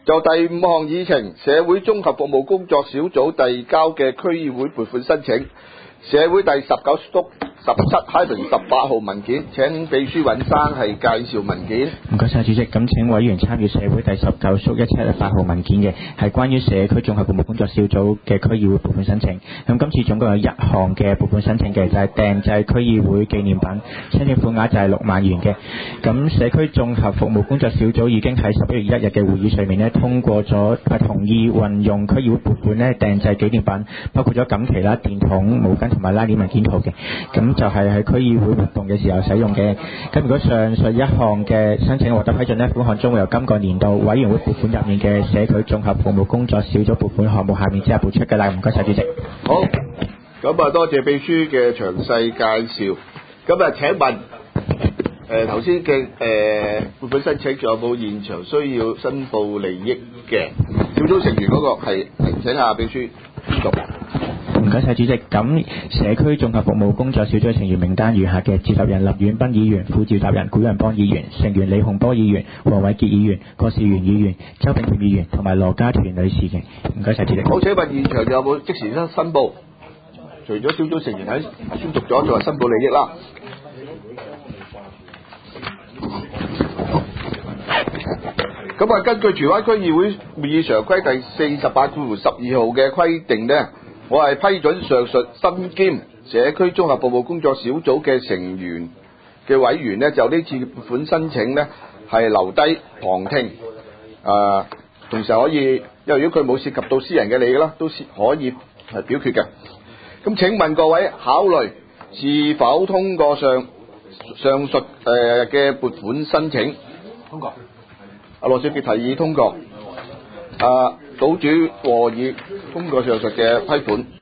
就第5項議程，社會綜合服務工作小組遞交嘅區議會撥款申請，社會第19/17-18 號文件，請秘書尹生係介紹文件。 唔該晒主席，咁請委員參與社會第19/17-18 號文件嘅係關於社區綜合服務工作小組嘅區議會撥款申請。咁今次總共有1項嘅撥款申請嘅，就係訂製區議會紀念品，申請款額就係6萬元嘅。咁社區綜合服務工作小組已經喺11月1日嘅會議上面呢通過咗同意運用區議會撥款呢訂製紀念品，包括咗錦旗啦、電筒、毛巾同埋拉鏈文件圖嘅。咁就係喺區議會活動嘅時候使用嘅。咁如果上述1項嘅申請獲得批准呢，款項將會由今個年度委員會撥款入面嘅社區綜合服務工作小組撥款項目下面之下撥出嘅啦。唔該晒主席。 好，咁啊多謝秘書嘅詳細介紹。咁啊請問頭先嘅撥款申請仲有冇現場需要申報利益嘅小組成員嗰個係請下秘書讀。 唔該晒主席。咁社區綜合服務工作小組成員名單如下嘅：召集人林遠斌議員，副召集人古陽邦議員，成員李洪波議員、黃偉傑議員、郭兆元議員、周炳權議員同埋羅家團女士嘅。唔該晒主席。 好，請問現場有冇即時申報？除咗小組成員喺宣讀咗，就話申報利益啦。咁啊，根據荃灣區議會會議常規第48/12號嘅規定呢，我係批准上述身兼社區綜合服務工作小組嘅成員嘅委員呢，就呢次撥款申請呢係留低旁聽，同時可以，因為如果佢冇涉及到私人嘅利益啦，都可以係表決嘅。咁請問各位考慮是否通過上述嘅撥款申請？通過。羅少傑提議通過。島主和議通過上述嘅批款。